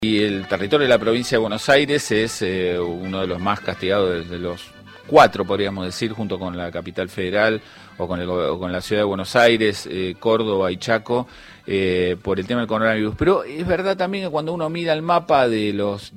Y el territorio de la provincia de Buenos Aires es uno de los más castigados de los cuatro, podríamos decir, junto con la capital federal o con la ciudad de Buenos Aires, Córdoba y Chaco, por el tema del coronavirus. Pero es verdad también que cuando uno mira el mapa de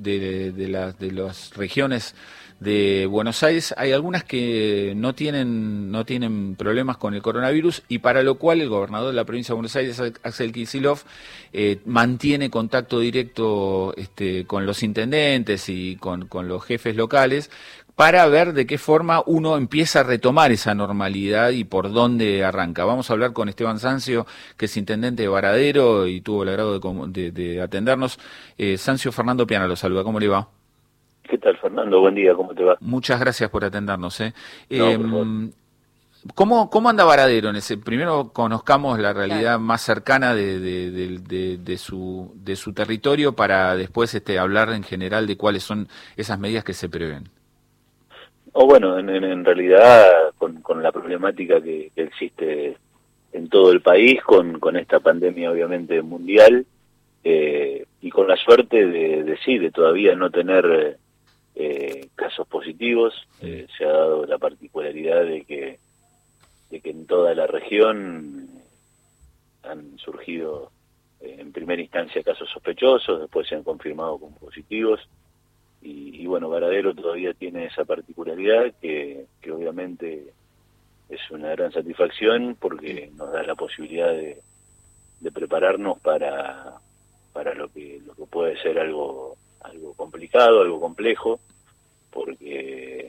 las regiones de Buenos Aires, hay algunas que no tienen problemas con el coronavirus, y para lo cual el gobernador de la provincia de Buenos Aires, Axel Kicillof, mantiene contacto directo con los intendentes y con los jefes locales para ver de qué forma uno empieza a retomar esa normalidad y por dónde arranca. Vamos a hablar con Esteban Sancio, que es intendente de Varadero y tuvo el agrado de atendernos. Sancio, Fernando Piana lo saluda, ¿cómo le va? ¿Qué tal, Fernando? Buen día, ¿cómo te va? Muchas gracias por atendernos. No, ¿Cómo anda Varadero en ese? Primero conozcamos la realidad más cercana de su territorio, para después hablar en general de cuáles son esas medidas que se prevén. Bueno, en realidad con la problemática que existe en todo el país, con esta pandemia obviamente mundial, y con la suerte de todavía no tener casos positivos. Se ha dado la particularidad de que en toda la región han surgido en primera instancia casos sospechosos, después se han confirmado como positivos, y bueno, Varadero todavía tiene esa particularidad que obviamente es una gran satisfacción, porque nos da la posibilidad de prepararnos para lo que puede ser algo complicado, algo complejo, porque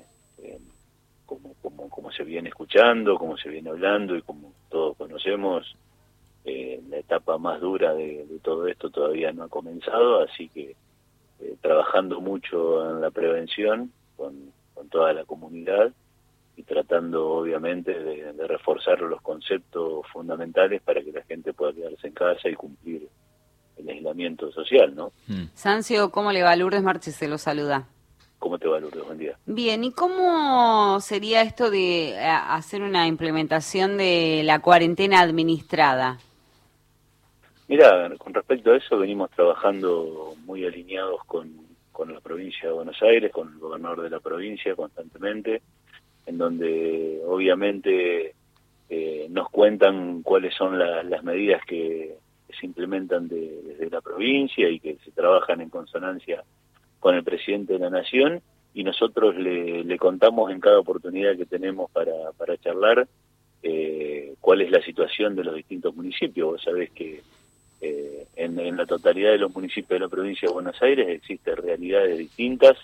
como se viene escuchando, como se viene hablando y como todos conocemos, la etapa más dura de todo esto todavía no ha comenzado, así que trabajando mucho en la prevención con toda la comunidad, y tratando obviamente de reforzar los conceptos fundamentales para que la gente pueda quedarse en casa y cumplir el aislamiento social, ¿no? Sancio, ¿cómo le va? Lourdes Marchi se lo saluda. ¿Cómo te va, Lourdes? Buen día. Bien, ¿y cómo sería esto de hacer una implementación de la cuarentena administrada? Mira, con respecto a eso venimos trabajando muy alineados con la provincia de Buenos Aires, con el gobernador de la provincia constantemente, en donde obviamente nos cuentan cuáles son las medidas que se implementan desde la provincia y que se trabajan en consonancia con el presidente de la Nación, y nosotros le contamos en cada oportunidad que tenemos para charlar cuál es la situación de los distintos municipios. Vos sabés que en la totalidad de los municipios de la provincia de Buenos Aires existen realidades distintas.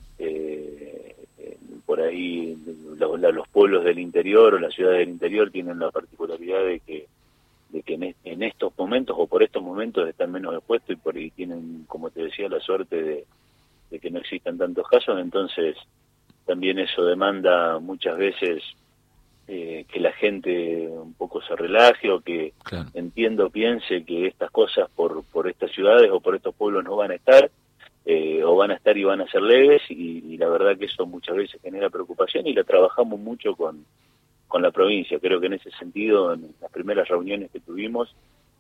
Por ahí los pueblos del interior o las ciudades del interior tienen la particularidad de que en estos momentos o por estos momentos están menos expuestos, y por ahí tienen, como te decía, la suerte de que no existan tantos casos. Entonces también eso demanda muchas veces que la gente un poco se relaje, o que Claro. piense que estas cosas por estas ciudades o por estos pueblos no van a estar, o van a estar y van a ser leves, y la verdad que eso muchas veces genera preocupación, y la trabajamos mucho con la provincia. Creo que en ese sentido, en las primeras reuniones que tuvimos,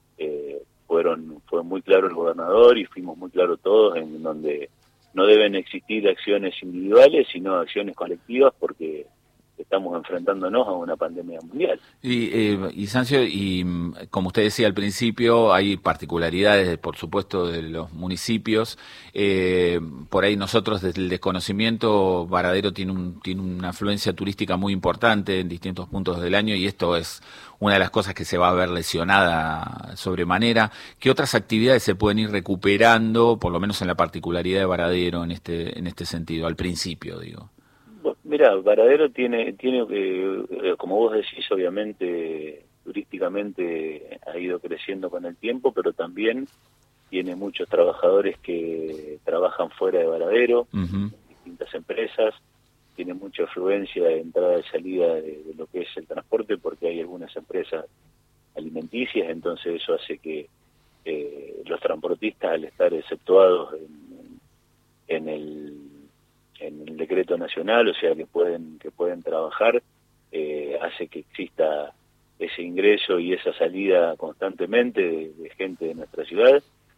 fue muy claro el gobernador y fuimos muy claros todos, en donde no deben existir acciones individuales, sino acciones colectivas, porque estamos enfrentándonos a una pandemia mundial. Y Sancio, como usted decía al principio, hay particularidades, por supuesto, de los municipios. Por ahí nosotros, desde el desconocimiento, Varadero tiene una afluencia turística muy importante en distintos puntos del año, y esto es una de las cosas que se va a ver lesionada sobremanera. ¿Qué otras actividades se pueden ir recuperando, por lo menos en la particularidad de Varadero, en este sentido, al principio, digo? Mira, Varadero tiene como vos decís, obviamente turísticamente ha ido creciendo con el tiempo, pero también tiene muchos trabajadores que trabajan fuera de Varadero, en distintas empresas. Tiene mucha afluencia de entrada y salida de lo que es el transporte, porque hay algunas empresas alimenticias. Entonces eso hace que los transportistas, al estar exceptuados en el decreto nacional, o sea que pueden trabajar, hace que exista ese ingreso y esa salida constantemente de gente de nuestra ciudad.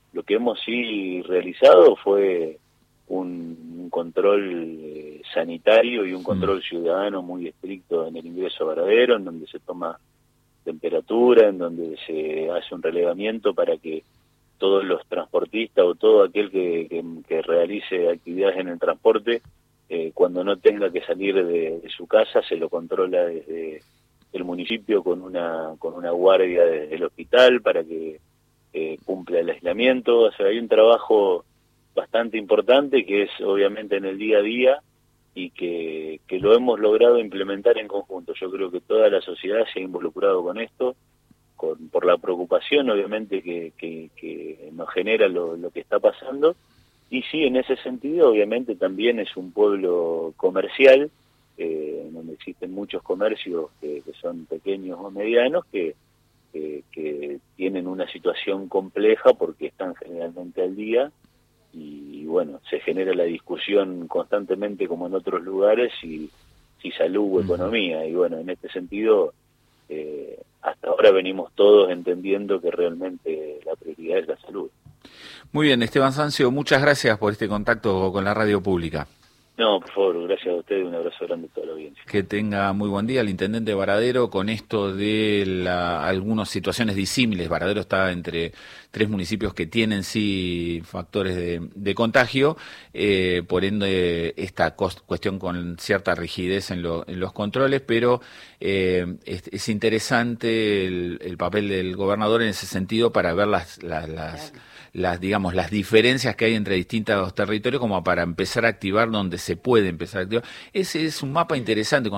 Lo que hemos sí realizado fue un control sanitario y un control ciudadano muy estricto en el ingreso a Varadero, en donde se toma temperatura, en donde se hace un relevamiento para que todos los transportistas o todo aquel que realice actividades en el transporte, cuando no tenga que salir de su casa, se lo controla desde el municipio con una guardia del hospital para que cumpla el aislamiento. O sea, hay un trabajo bastante importante que es obviamente en el día a día y que lo hemos logrado implementar en conjunto. Yo creo que toda la sociedad se ha involucrado con esto, por la preocupación obviamente que nos genera lo que está pasando. Y sí, en ese sentido obviamente también es un pueblo comercial, donde existen muchos comercios que son pequeños o medianos, que tienen una situación compleja porque están generalmente al día y bueno, se genera la discusión constantemente como en otros lugares si salud o economía, y bueno, en este sentido hasta ahora venimos todos entendiendo que realmente la prioridad es la salud. Muy bien, Esteban Sancio, muchas gracias por este contacto con la radio pública. No, por favor, gracias a ustedes, un abrazo grande a toda la audiencia. Que tenga muy buen día el intendente de Varadero con esto de algunas situaciones disímiles. Varadero está entre 3 municipios que tienen sí factores de contagio, por ende esta cuestión con cierta rigidez en los controles, pero es interesante el papel del gobernador en ese sentido para ver las diferencias que hay entre distintos territorios como para empezar a activar donde se puede empezar a activar. Ese es un mapa interesante.